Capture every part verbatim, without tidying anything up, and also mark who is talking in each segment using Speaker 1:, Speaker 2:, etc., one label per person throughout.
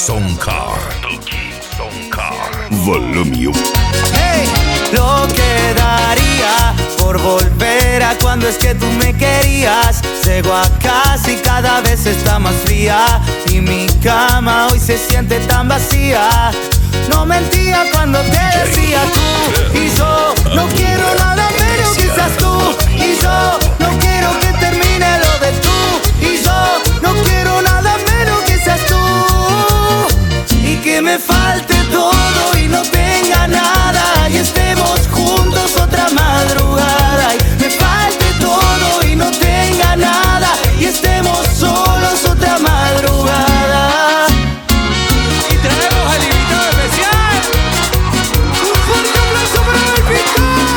Speaker 1: Soundcar. Tuki Soundcar. Volume um.
Speaker 2: Hey, lo que daría por volver a cuando es que tú me querías. Llego a casa y cada vez está más fría y mi cama hoy se siente tan vacía. No mentía cuando te decía tú y yo no quiero nada menos que seas tú. Y yo no quiero que termine lo de tú. Y yo no quiero nada menos que seas tú. Y que me falte todo y no tenga nada y estemos juntos otra madrugada. Y me falte todo y no tenga nada y estemos solos otra madrugada.
Speaker 3: Y traemos al invitado especial. Un fuerte aplauso para el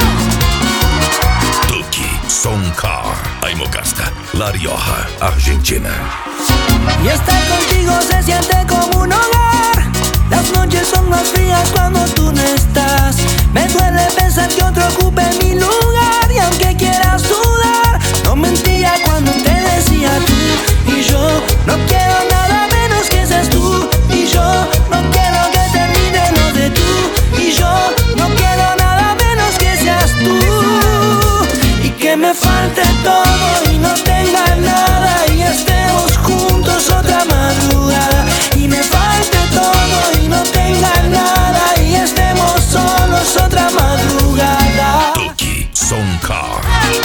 Speaker 3: Pito.
Speaker 1: Tuki Soundcar. Aimogasta, La Rioja, Argentina.
Speaker 2: Y estar contigo se siente como un hogar. Las noches son más frías cuando tú no estás. Me duele pensar que otro ocupe mi lugar. Y aunque quieras dudar, no mentía cuando te decía tú. Y yo no quiero nada menos que seas tú. Y yo no quiero que termine lo de tú. Y yo no quiero nada menos que seas tú. Y que me falte todo y no tenga nada y estemos juntos otra madrugada. Y me falte todo y no tenga nada y estemos solos otra madrugada.
Speaker 1: Tuki Soundcar.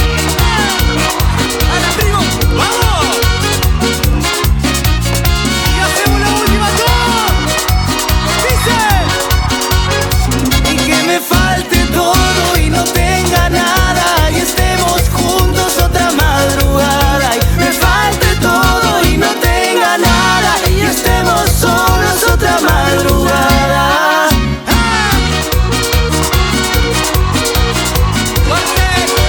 Speaker 3: ¡Hala, primo! ¡Vamos! Y hacemos la última tour. Dice.
Speaker 2: Y que me falte todo y no tenga nada y estemos juntos otra madrugada. Y me falte todo y no tenga nada y estemos solos otra madrugada.
Speaker 3: ¡Cuarteto,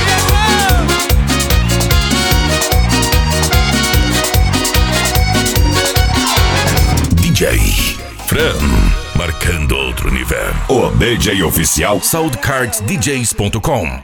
Speaker 1: D J Fran, marcando outro nível. O D J oficial Soundcards D Js ponto com.